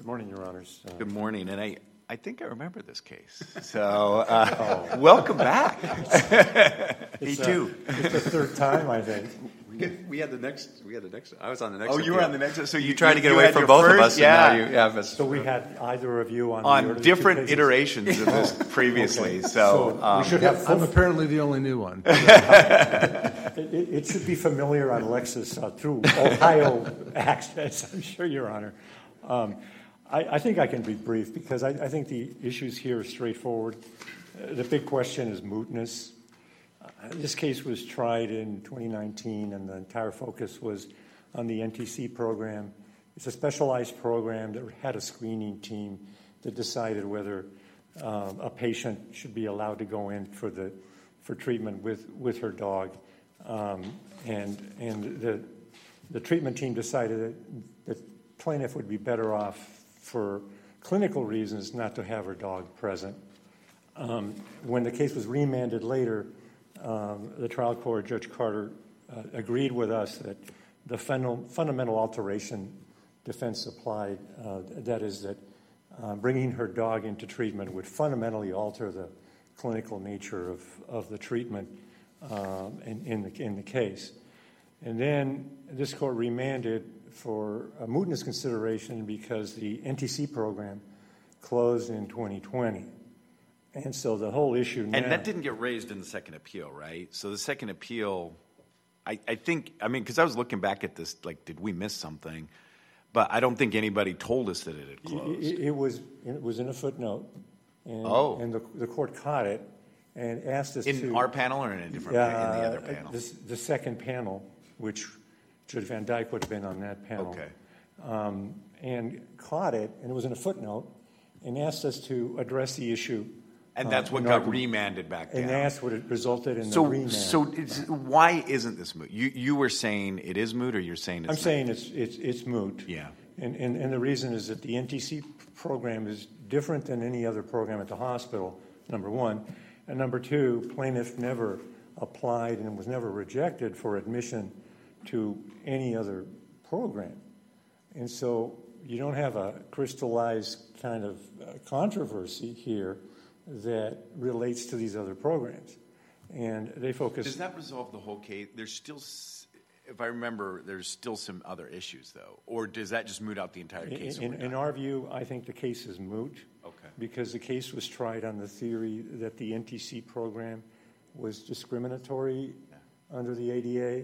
Good morning, Your Honors. Good morning, and I think I remember this case. So, welcome back. Me too. It's the third time, I think. We had the next. I was on the next. Oh, you were on the next. So you tried to get away from both of us. Yeah. And now you So we had either of you on different iterations of this previously. Okay. So we should have. I'm apparently the only new one. It should be familiar on Lexus through Ohio access. I'm sure, Your Honor. I think I can be brief because I think the issues here are straightforward. The big question is mootness. This case was tried in 2019, and the entire focus was on the NTC program. It's a specialized program that had a screening team that decided whether a patient should be allowed to go in for treatment with her dog, and the treatment team decided that the plaintiff would be better off for clinical reasons not to have her dog present. When the case was remanded later, the trial court, Judge Carter, agreed with us that the fundamental alteration defense applied, that is that bringing her dog into treatment would fundamentally alter the clinical nature of the treatment in the case. And then this court remanded for a mootness consideration because the NTC program closed in 2020. And so the whole issue now... And that didn't get raised in the second appeal, right? So the second appeal, I think, because I was looking back at this, like, did we miss something? But I don't think anybody told us that it had closed. It was in a footnote. And, and the court caught it and asked us in our panel or in a different in the other panel? The second panel, which Judge Van Dyke would have been on that panel. Okay. And caught it, and it was in a footnote, and asked us to address the issue. And that's what got remanded back down. And that's what it resulted in the remand. So why isn't this moot? You were saying it is moot, or you're saying it's I'm saying it's moot. Yeah. And the reason is that the NTC program is different than any other program at the hospital, number one. And number two, plaintiff never applied and was never rejected for admission to any other program. And so you don't have a crystallized kind of controversy here that relates to these other programs. And they focus... Does that resolve the whole case? There's still, if I remember, there's still some other issues, though. Or does that just moot out the entire case? In our view, I think the case is moot. Okay. Because the case was tried on the theory that the NTC program was discriminatory under the ADA.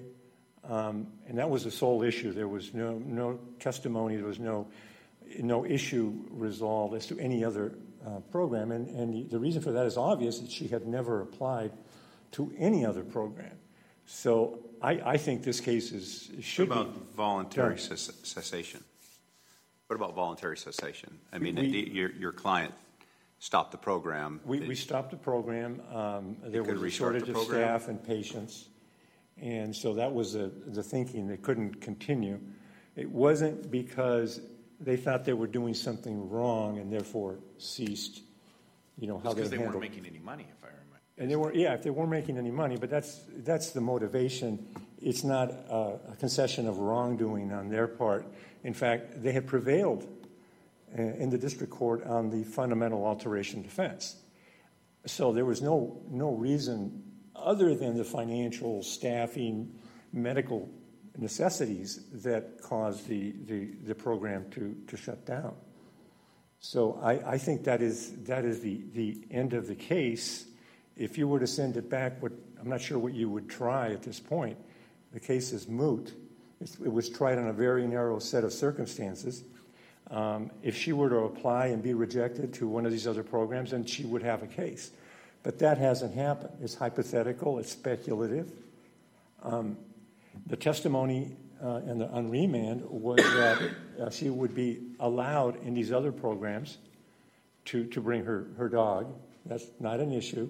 And that was the sole issue. There was no testimony. There was no issue resolved as to any other program. And the reason for that is obvious, that she had never applied to any other program. So I think this case should be... What about voluntary cessation? What about voluntary cessation? I mean, your client stopped the program. We stopped the program. There was a shortage of staff and patients. And so that was the thinking. They couldn't continue. It wasn't because they thought they were doing something wrong and therefore ceased, how they handled. Because they weren't making any money, if I remember. And if they weren't making any money, but that's the motivation. It's not a concession of wrongdoing on their part. In fact, they had prevailed in the district court on the fundamental alteration defense. So there was no reason other than the financial, staffing, medical necessities that caused the program to shut down. So I think that is the end of the case. If you were to send it back, I'm not sure what you would try at this point. The case is moot. It was tried on a very narrow set of circumstances. If she were to apply and be rejected to one of these other programs, then she would have a case. But that hasn't happened. It's hypothetical. It's speculative. The testimony on remand was that she would be allowed in these other programs to bring her dog. That's not an issue.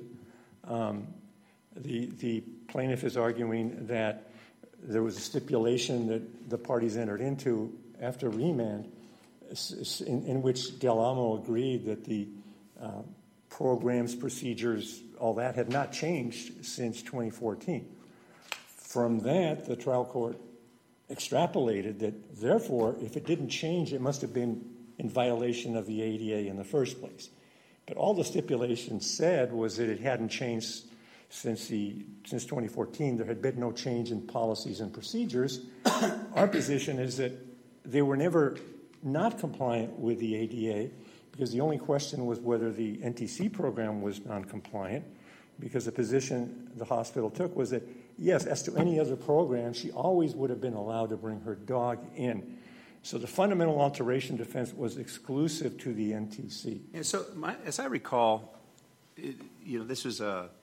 The plaintiff is arguing that there was a stipulation that the parties entered into after remand in which Del Amo agreed that the programs, procedures, all that had not changed since 2014. From that, the trial court extrapolated that, therefore, if it didn't change, it must have been in violation of the ADA in the first place. But all the stipulation said was that it hadn't changed since 2014. There had been no change in policies and procedures. Our position is that they were never not compliant with the ADA, because the only question was whether the NTC program was non-compliant, because the position the hospital took was that, yes, as to any other program, she always would have been allowed to bring her dog in. So the fundamental alteration defense was exclusive to the NTC. And so, as I recall, this was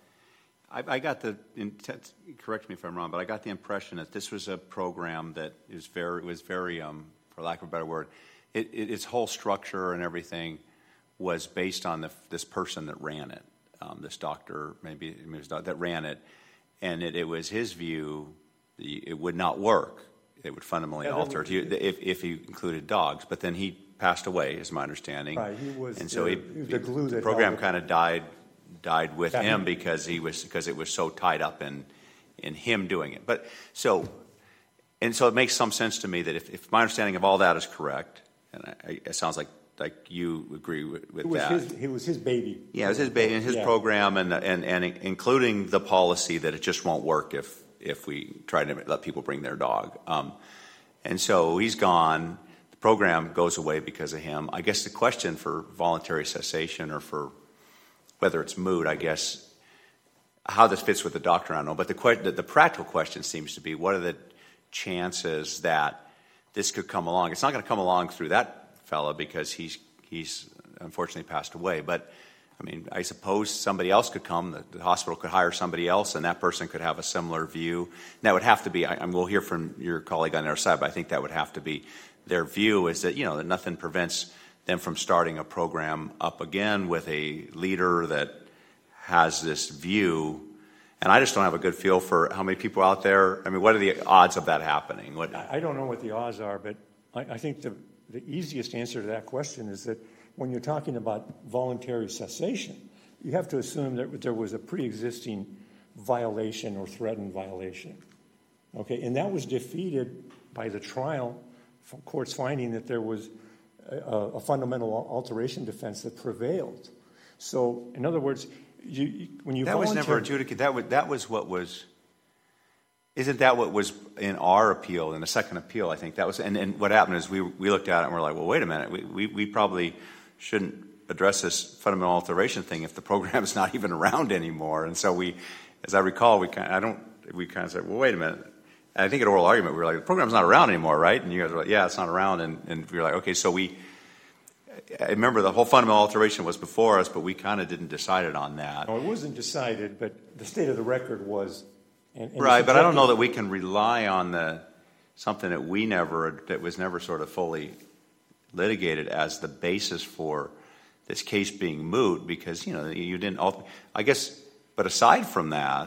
I got correct me if I'm wrong, but I got the impression that this was a program that was very, for lack of a better word, its whole structure and everything was based on this person that ran it, this doctor, maybe it was that ran it, and it was his view it would not work. It would fundamentally alter it if he included dogs. But then he passed away, is my understanding. Right, he was the glue that program kind of died with him because it was so tied up in him doing it. But so it makes some sense to me that if my understanding of all that is correct, and it sounds like you agree with that. It was his baby. Yeah, it was his baby and his program, and including the policy that it just won't work if we try to let people bring their dog. And so he's gone. The program goes away because of him. I guess the question for voluntary cessation, or for whether it's moot, I guess, how this fits with the doctor, I don't know. But the practical question seems to be, what are the chances that this could come along? It's not going to come along through that fella because he's unfortunately passed away. But I mean, I suppose somebody else could come. The hospital could hire somebody else, and that person could have a similar view. And that would have to be. We'll hear from your colleague on the other side, but I think that would have to be their view. Is that that nothing prevents them from starting a program up again with a leader that has this view. And I just don't have a good feel for how many people out there. I mean, what are the odds of that happening? I don't know what the odds are, but I think the easiest answer to that question is that when you're talking about voluntary cessation, you have to assume that there was a pre-existing violation or threatened violation. Okay, and that was defeated by the trial, court's finding that there was a fundamental alteration defense that prevailed. So, in other words, when you that was never adjudicated. That was what was. Isn't that what was in our appeal, in the second appeal? I think that was. And what happened is we looked at it and we're like, well, wait a minute, we probably shouldn't address this fundamental alteration thing if the program is not even around anymore. And so we, as I recall, we kind of said, well, wait a minute. And I think at oral argument we were like, the program's not around anymore, right? And you guys were like, yeah, it's not around. And we were like, okay, so I remember the whole fundamental alteration was before us, but we kind of didn't decide it on that. No, it wasn't decided, but the state of the record was. Right, but I don't know that we can rely on something that was never sort of fully litigated as the basis for this case being moot, because you didn't. I guess, but aside from that,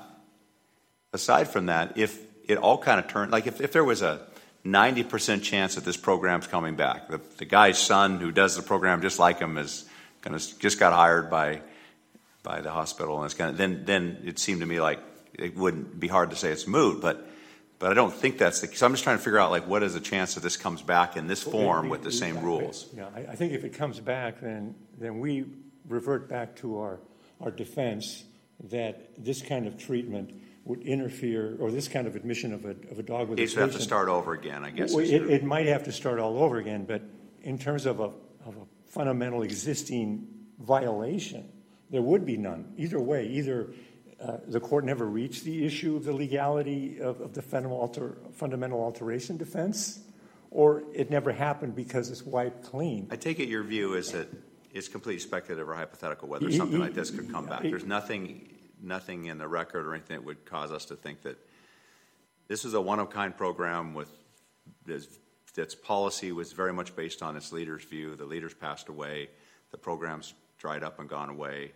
if it all kind of turned, like if there was a 90% chance that this program's coming back, the guy's son who does the program just like him just got hired by the hospital, and it's then it seemed to me like it wouldn't be hard to say it's moot, but I don't think that's the case. So I'm just trying to figure out, what is the chance that this comes back in this form with the same rules? Yeah, I think if it comes back, then we revert back to our defense that this kind of treatment would interfere, or this kind of admission of a dog with a patient. It would have to start over again, I guess. It might have to start all over again, but in terms of a fundamental existing violation, there would be none. Either way, the court never reached the issue of the legality of the fundamental alteration defense, or it never happened because it's wiped clean. I take it your view is that it's completely speculative or hypothetical whether something like this could come back. There's nothing in the record or anything that would cause us to think that this is a one-of-kind program with its policy was very much based on its leader's view. The leaders passed away. The program's dried up and gone away.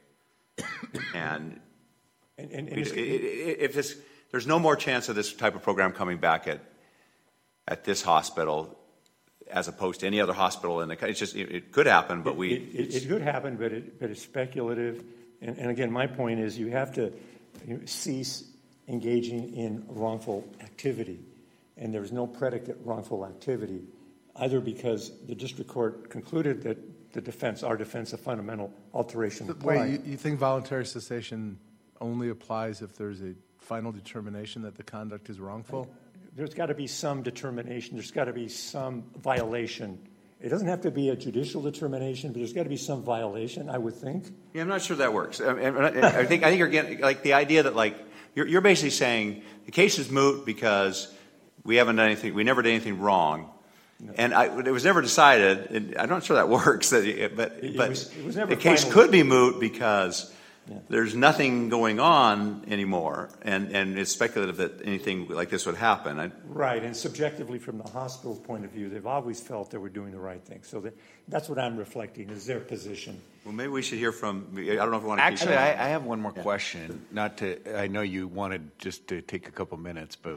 There's no more chance of this type of program coming back at this hospital as opposed to any other hospital in the country. It's just it could happen, but it could happen, but it's speculative. And again, my point is you have to cease engaging in wrongful activity, and there's no predicate wrongful activity either because the district court concluded that our defense of fundamental alteration applied. Wait, you think voluntary cessation only applies if there's a final determination that the conduct is wrongful? There's got to be some determination. There's got to be some violation. It doesn't have to be a judicial determination, but there's got to be some violation, I would think. Yeah, I'm not sure that works. I think you're getting like the idea that like you're basically saying the case is moot because we haven't done anything. We never did anything wrong. No. And it was never decided. And I'm not sure that works. But it was never the case final. could be moot because there's nothing going on anymore, and it's speculative that anything like this would happen. Right, and subjectively from the hospital's point of view, they've always felt they were doing the right thing. So that's what I'm reflecting is their position. Well, maybe we should hear from. I don't know if you want to. Actually, I have one more question. Not to. I know you wanted just to take a couple minutes, but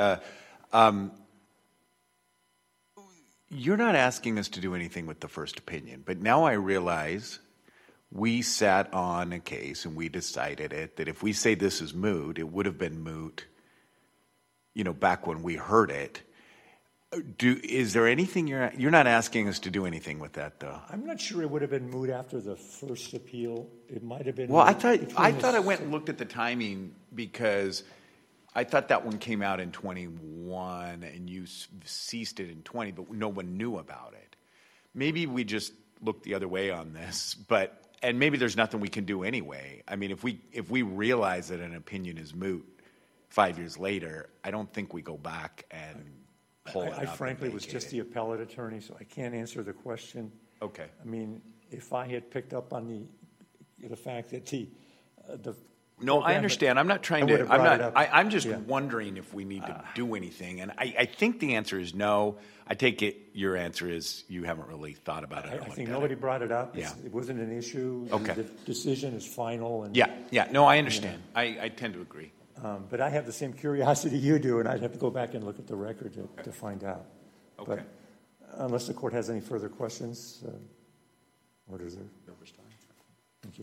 you're not asking us to do anything with the first opinion. But now I realize we sat on a case and we decided that if we say this is moot, it would have been moot, back when we heard it. Is there anything you're not asking us to do anything with that, though? I'm not sure it would have been moot after the first appeal. It might have been. Well, I thought I went and looked at the timing because I thought that one came out in 21 and you ceased it in 20, but no one knew about it. Maybe we just looked the other way on this, and maybe there's nothing we can do anyway. I mean, if we realize that an opinion is moot 5 years later, I don't think we go back and pull it up. I frankly was just the appellate attorney, so I can't answer the question. Okay. I mean, if I had picked up on the fact that the no, I understand. I'm not trying to. I'm just wondering if we need to do anything, and I think the answer is no. I take it your answer is you haven't really thought about it. I think nobody brought it up. Yeah. It wasn't an issue. Okay. The decision is final. And, yeah. No, I understand. I tend to agree. But I have the same curiosity you do, and I'd have to go back and look at the record to find out. Okay. But unless the court has any further questions, what is there? Thank you.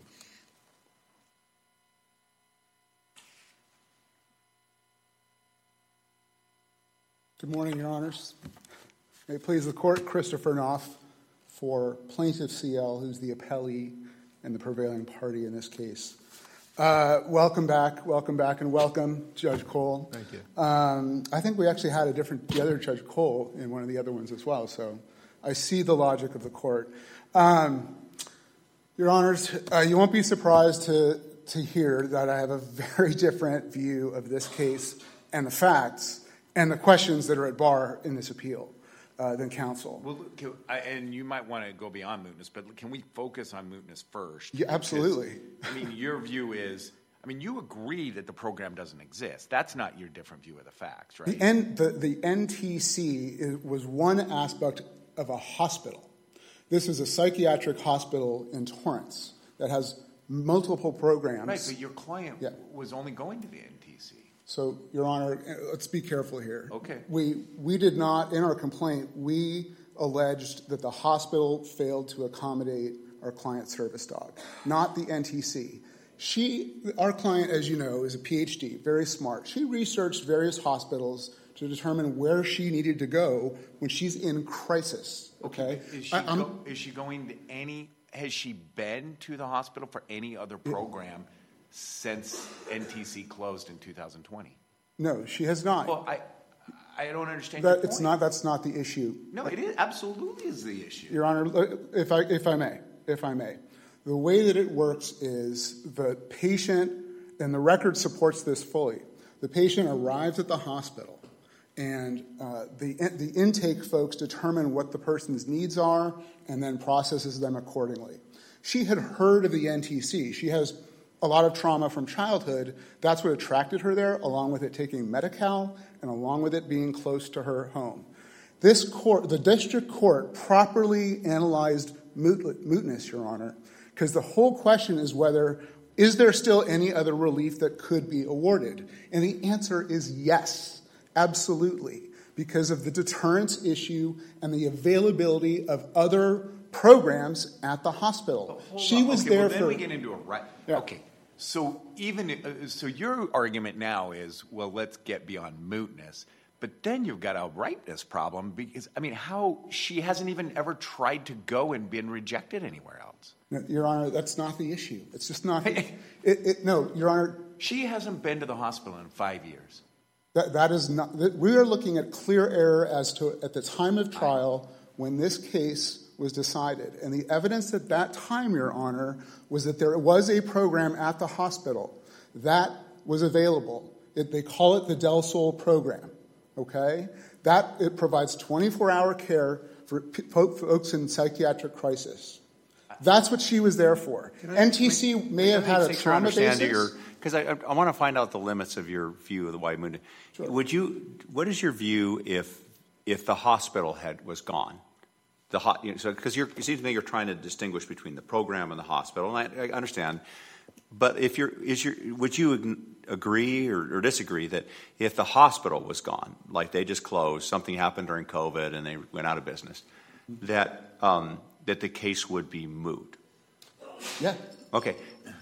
Good morning, Your Honors. May it please the Court, Christopher Knopf for Plaintiff CL, who's the appellee and the prevailing party in this case. Welcome back, and welcome, Judge Cole. Thank you. I think we actually had the other Judge Cole in one of the other ones as well, so I see the logic of the Court. Your Honors, you won't be surprised to hear that I have a very different view of this case and the facts and the questions that are at bar in this appeal than counsel. Well, and you might want to go beyond mootness, but can we focus on mootness first? Yeah, absolutely. Because, your view is, you agree that the program doesn't exist. That's not your different view of the facts, right? The NTC was one aspect of a hospital. This is a psychiatric hospital in Torrance that has multiple programs. Right, but your client was only going to the NTC. So, Your Honor, let's be careful here. Okay. We did not, in our complaint, we alleged that the hospital failed to accommodate our client service dog, not the NTC. Our client, as you know, is a PhD, very smart. She researched various hospitals to determine where she needed to go when she's in crisis. Okay. Is she going to any? Has she been to the hospital for any other program since NTC closed in 2020? No, she has not. Well, I don't understand your point. That's not the issue. No, it is absolutely is the issue. Your Honor, if I may, the way that it works is the patient, and the record supports this fully. The patient arrives at the hospital, and the intake folks determine what the person's needs are, and then processes them accordingly. She had heard of the NTC. She has a lot of trauma from childhood. That's what attracted her there, along with it taking Medi-Cal and along with it being close to her home. The district court properly analyzed mootness, Your Honor, because the whole question is is there still any other relief that could be awarded? And the answer is yes, absolutely, because of the deterrence issue and the availability of other programs at the hospital. Then we get into it, right? Yeah. Okay. So so your argument now is, well, let's get beyond mootness. But then you've got a ripeness problem because, I mean, how she hasn't even ever tried to go and been rejected anywhere else. No, Your Honor, that's not the issue. It's just not. No, Your Honor. She hasn't been to the hospital in 5 years. That is not. We are looking at clear error as to at the time of trial when this case was decided. And the evidence at that time, Your Honor, was that there was a program at the hospital that was available. They call it the Del Sol program. Okay? It provides 24-hour care for folks in psychiatric crisis. That's what she was there for. NTC may have had a trauma basis. Because I want to find out the limits of your view of the White Moon. Sure. What is your view if the hospital was gone? Because it seems to me you're trying to distinguish between the program and the hospital, and I understand. But would you agree or disagree that if the hospital was gone, like they just closed, something happened during COVID and they went out of business, that the case would be moot? Yeah. Okay.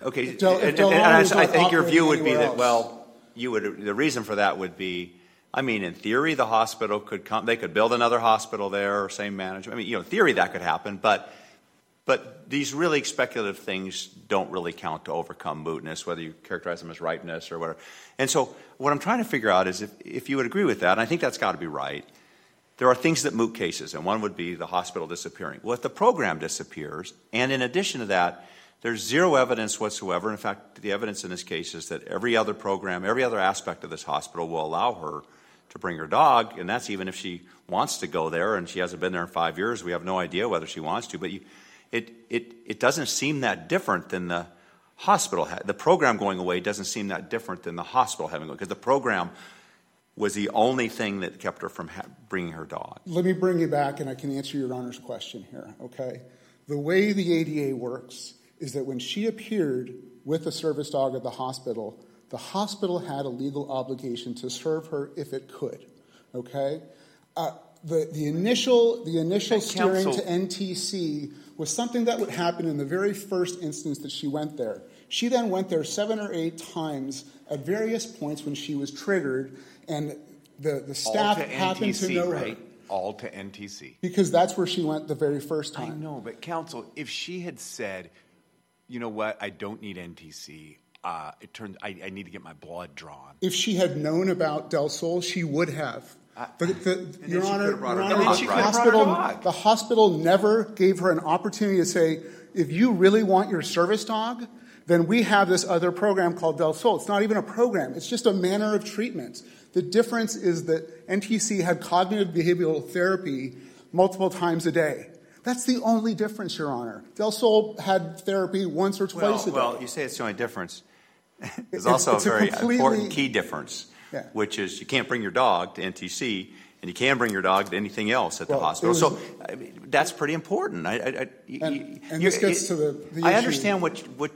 I think your view would be that, the reason for that would be, I mean, in theory, the hospital could come, they could build another hospital there, or same management. I mean, in theory that could happen, but these really speculative things don't really count to overcome mootness, whether you characterize them as ripeness or whatever. And so what I'm trying to figure out is if you would agree with that, and I think that's got to be right, there are things that moot cases, and one would be the hospital disappearing. Well, if the program disappears, and in addition to that, there's zero evidence whatsoever. In fact, the evidence in this case is that every other program, every other aspect of this hospital will allow her to bring her dog, and that's even if she wants to go there, and she hasn't been there in 5 years. We have no idea whether she wants to, but it doesn't seem that different than the hospital. The program going away doesn't seem that different than the hospital having gone, because the program was the only thing that kept her from bringing her dog. Let me bring you back, and I can answer Your Honor's question here, okay? The way the ADA works is that when she appeared with a service dog at the hospital had a legal obligation to serve her if it could, okay? The initial steering to NTC was something that would happen in the very first instance that she went there. She then went there 7 or 8 times at various points when she was triggered, and the staff happened to know her. All to NTC. Because that's where she went the very first time. I know, but counsel, if she had said, you know what, I don't need NTC, I need to get my blood drawn. If she had known about Del Sol, she would have. Your Honor, the hospital never gave her an opportunity to say, if you really want your service dog, then we have this other program called Del Sol. It's not even a program. It's just a manner of treatment. The difference is that NTC had cognitive behavioral therapy multiple times a day. That's the only difference, Your Honor. Del Sol had therapy once or twice a day. Well, you say it's the only difference. There's also a very important key difference, which is you can't bring your dog to NTC, and you can bring your dog to anything else at the hospital. So that's pretty important. This gets to the issue. I understand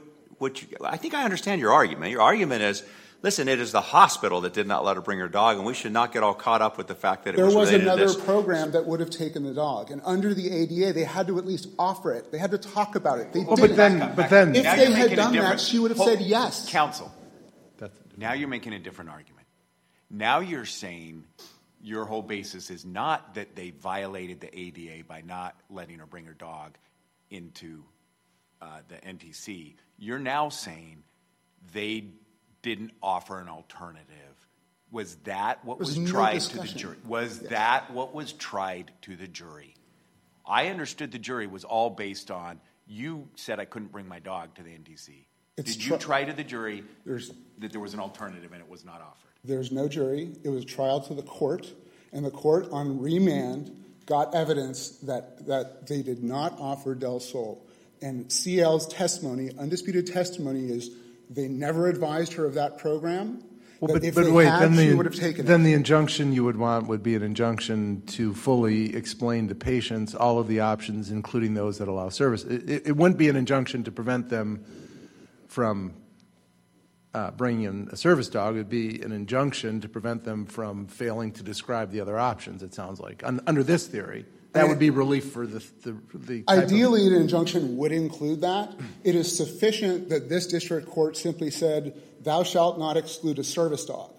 I think I understand your argument. Your argument is, listen, it is the hospital that did not let her bring her dog, and we should not get all caught up with the fact that it was related to this. There was another program that would have taken the dog, and under the ADA, they had to at least offer it. They had to talk about it. They didn't. But then, if they had done that, she would have said yes. Counsel, now you're making a different argument. Now you're saying your whole basis is not that they violated the ADA by not letting her bring her dog into the NTC. You're now saying they didn't offer an alternative. Was that what was tried to the jury? Was that what was tried to the jury? I understood the jury was all based on, you said I couldn't bring my dog to the NTC. Did you try to the jury that there was an alternative and it was not offered? There's no jury. It was trial to the court, and the court on remand got evidence that they did not offer Del Sol. And CL's testimony, undisputed testimony, is they never advised her of that program. Well, but if they they had, she would have taken it. Then the injunction you would want would be an injunction to fully explain to patients all of the options, including those that allow service. It wouldn't be an injunction to prevent them from bringing in a service dog. It would be an injunction to prevent them from failing to describe the other options, it sounds like. Under this theory, that would be relief for the Ideally, an injunction would include that. It is sufficient that this district court simply said, thou shalt not exclude a service dog.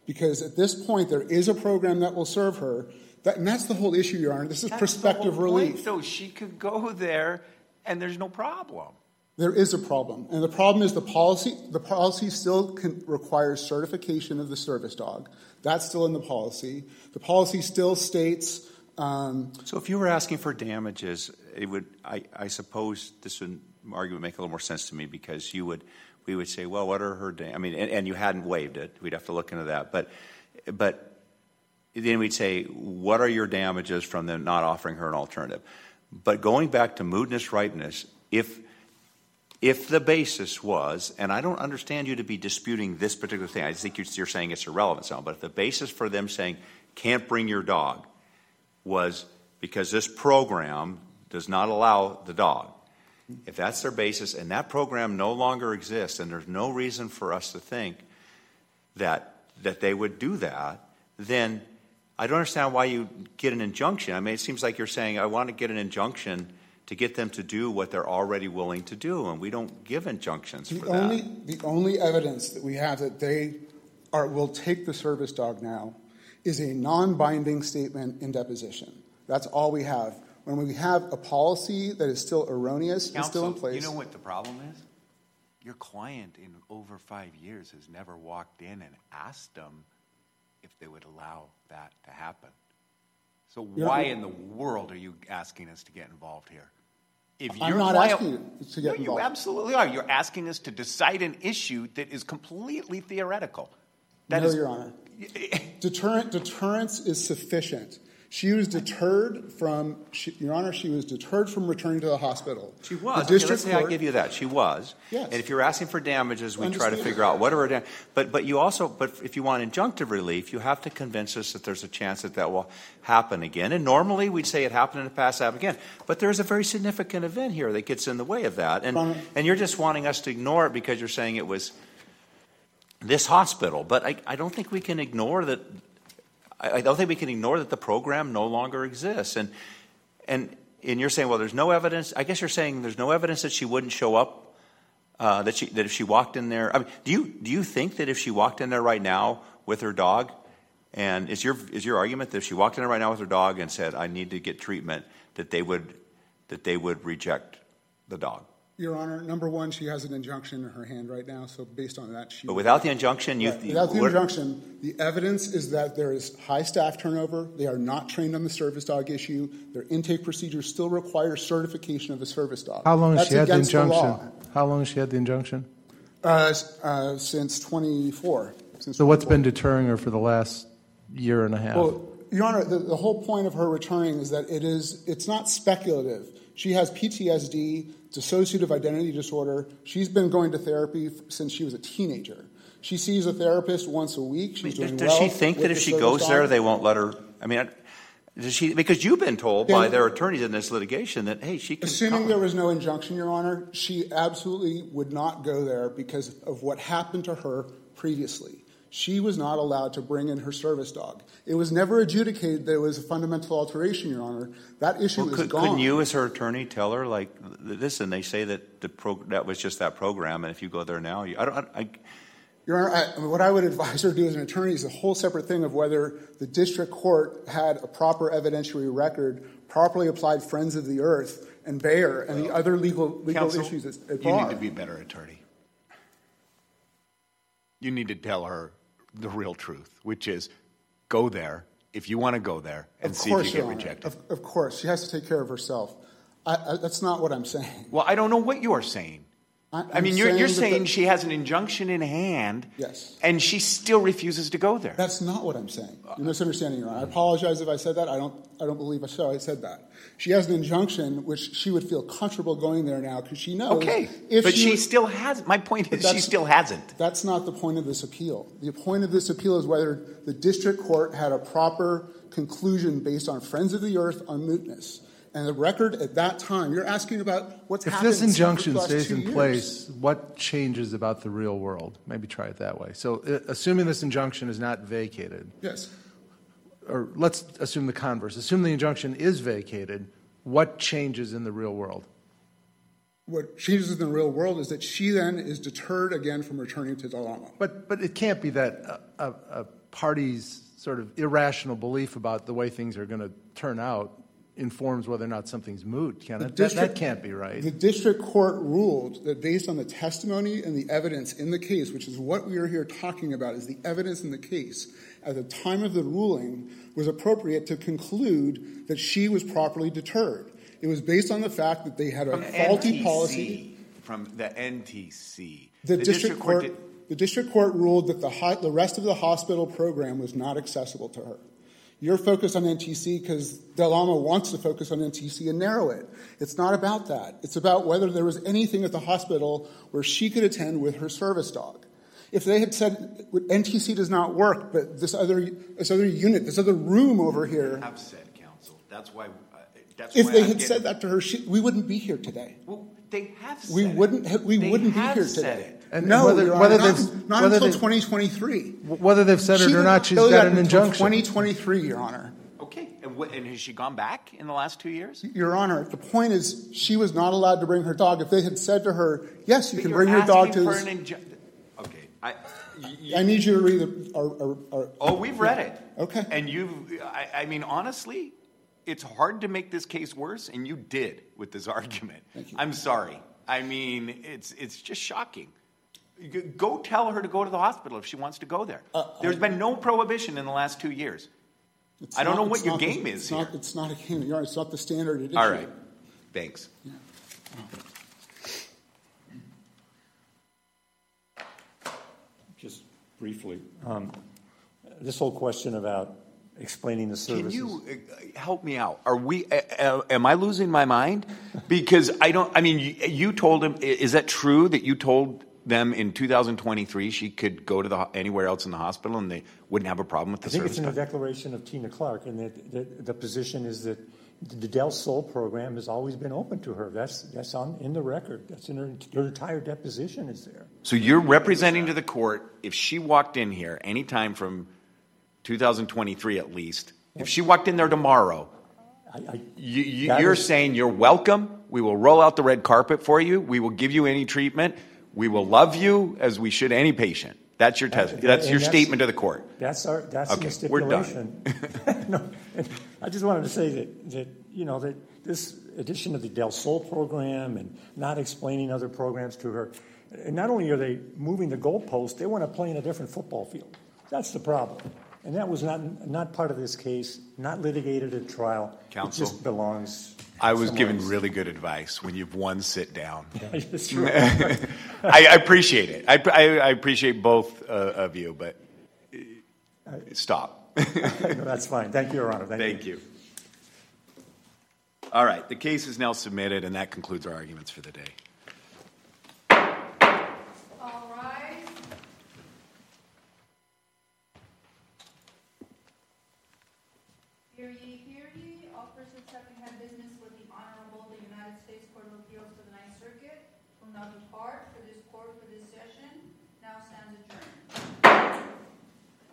Because at this point, there is a program that will serve her. And that's the whole issue, Your Honor. This is prospective relief. So she could go there and there's no problem. There is a problem. And the problem is the policy still requires certification of the service dog. That's still in the policy. The policy still states... So if you were asking for damages, it would, I suppose this argument would make a little more sense to me, because we would say, well, what are her and you hadn't waived it. We'd have to look into that. But then we'd say, what are your damages from them not offering her an alternative? But going back to mootness, ripeness, if the basis was, and I don't understand you to be disputing this particular thing, I just think you're saying it's irrelevant, but if the basis for them saying can't bring your dog was because this program does not allow the dog, if that's their basis and that program no longer exists and there's no reason for us to think that they would do that, then I don't understand why you get an injunction. I mean, it seems like you're saying, I want to get an injunction to get them to do what they're already willing to do, and we don't give injunctions for that. The only evidence that we have that they will take the service dog now is a non-binding statement in deposition. That's all we have. When we have a policy that is still erroneous and still in place... You know what the problem is? Your client in over 5 years has never walked in and asked them if they would allow that to happen. So why in the world are you asking us to get involved here? I'm not asking you to get involved. You absolutely are. You're asking us to decide an issue that is completely theoretical. Your Honor. Deterrence is sufficient. She was deterred from, Your Honor, she was deterred from returning to the hospital. She was. Let's say I give you that. She was. Yes. And if you're asking for damages, we try to figure out what are her damages. But if you want injunctive relief, you have to convince us that there's a chance that will happen again. And normally we'd say it happened in the past, happen again. But there's a very significant event here that gets in the way of that. And you're just wanting us to ignore it because you're saying it was this hospital. But I don't think we can ignore that. I don't think we can ignore that the program no longer exists. And you're saying, well, there's no evidence. I guess you're saying there's no evidence that she wouldn't show up, that if she walked in there. I mean, do you think that if she walked in there right now with her dog, and is your argument that if she walked in there right now with her dog and said, I need to get treatment, that they would reject the dog? Your Honor, number one, she has an injunction in her hand right now, so based on that, But without the injunction, without the injunction, the evidence is that there is high staff turnover. They are not trained on the service dog issue. Their intake procedures still require certification of a service dog. How long has she had the injunction? law. How long has she had the injunction? Since 24. So what's been deterring her for the last year and a half? Well, Your Honor, the whole point of her returning is that it's not speculative. She has PTSD, dissociative identity disorder. She's been going to therapy since she was a teenager. She sees a therapist once a week. She's doing does well she think that if she goes there, they won't let her? I mean, does she? Because you've been told by their attorneys in this litigation that, hey, she can Assuming come. there was no injunction, Your Honor, she absolutely would not go there because of what happened to her previously. She was not allowed to bring in her service dog. It was never adjudicated that it was a fundamental alteration, Your Honor. That issue is gone. Couldn't you, as her attorney, tell her, like, listen, they say that that was just that program, and if you go there now, Your Honor, what I would advise her to do as an attorney is a whole separate thing of whether the district court had a proper evidentiary record, properly applied Friends of the Earth and Bayer and the other legal Counsel, issues it you brought. need to be a better attorney. You need to tell her the real truth, which is go there if you want to go there and see if you get rejected. Of course. She has to take care of herself. That's not what I'm saying. Well, I don't know what you're saying. I mean, you're saying she has an injunction in hand, yes, and she still refuses to go there. That's not what I'm saying. You're misunderstanding, Your Honor. I apologize if I said that. I don't believe I said that. She has an injunction which she would feel comfortable going there now because she knows. Okay, but she still has. My point is she still hasn't. That's not the point of this appeal. The point of this appeal is whether the district court had a proper conclusion based on Friends of the Earth on mootness. And the record at that time, you're asking about what's happened. If this injunction for the last stays 2 in years. place, what changes about the real world? Maybe try it that way. So assuming this injunction is not vacated. Yes. Or let's assume the converse. Assume the injunction is vacated. What changes in the real world? What changes in the real world is that she then is deterred again from returning to Del Amo. But it can't be that a party's sort of irrational belief about the way things are going to turn out informs whether or not something's moot, can it? That can't be right. The district court ruled that based on the testimony and the evidence in the case, which is what we are here talking about, is the evidence in the case, at the time of the ruling, was appropriate to conclude that she was properly deterred. It was based on the fact that they had a faulty policy. From the NTC. The district court ruled that the rest of the hospital program was not accessible to her. You're focused on NTC because Del Amo wants to focus on NTC and narrow it. It's not about that. It's about whether there was anything at the hospital where she could attend with her service dog. If they had said NTC does not work, but this other unit, this other room over here. Have said, counsel. That's why. If they had said that to her, we wouldn't be here today. Well, they have said we wouldn't be here said today. it. And no, whether not until 2023. Whether they've said it or not, she's got an injunction. 2023, Your Honor. Okay, and has she gone back in the last 2 years? Your Honor, the point is she was not allowed to bring her dog. If they had said to her, yes, you can bring your dog to this. Okay, I need you to read Oh, we've read it. Okay. And I mean, honestly, it's hard to make this case worse, and you did with this argument. Thank you. I'm sorry. I mean, it's just shocking. Go tell her to go to the hospital if she wants to go there. There's been no prohibition in the last 2 years. I don't know what your game is here. It's not a game. Your Honor, it's not the standard edition. All right. Thanks. Yeah. Just briefly, this whole question about explaining the services. Can you help me out? Am I losing my mind? Because you told him, is that true that you told them in 2023 she could go to anywhere else in the hospital and they wouldn't have a problem with the service? I think it's in the declaration of Tina Clark, and that the position is that the Del Sol program has always been open to her. That's in the record. That's in her entire deposition is there. So you're representing to the court, if she walked in here anytime from 2023 at least, if she walked in there tomorrow, you're saying you're welcome, we will roll out the red carpet for you, we will give you any treatment, we will love you as we should any patient. That's your test. That's your statement to the court. That's okay, the stipulation. We're done. No, I just wanted to say that this addition of the Del Sol program and not explaining other programs to her, and not only are they moving the goalpost, they want to play in a different football field. That's the problem. And that was not part of this case, not litigated at trial. Counsel, it just belongs. I was given really good advice when you've won sit down. It's true. I appreciate it. I appreciate both of you, but stop. No, that's fine. Thank you, Your Honor. Thank you. All right. The case is now submitted, and that concludes our arguments for the day. All rise. Hear ye, hear ye. All persons having had business with the Honorable the United States Court of Appeals for the Ninth Circuit will now depart.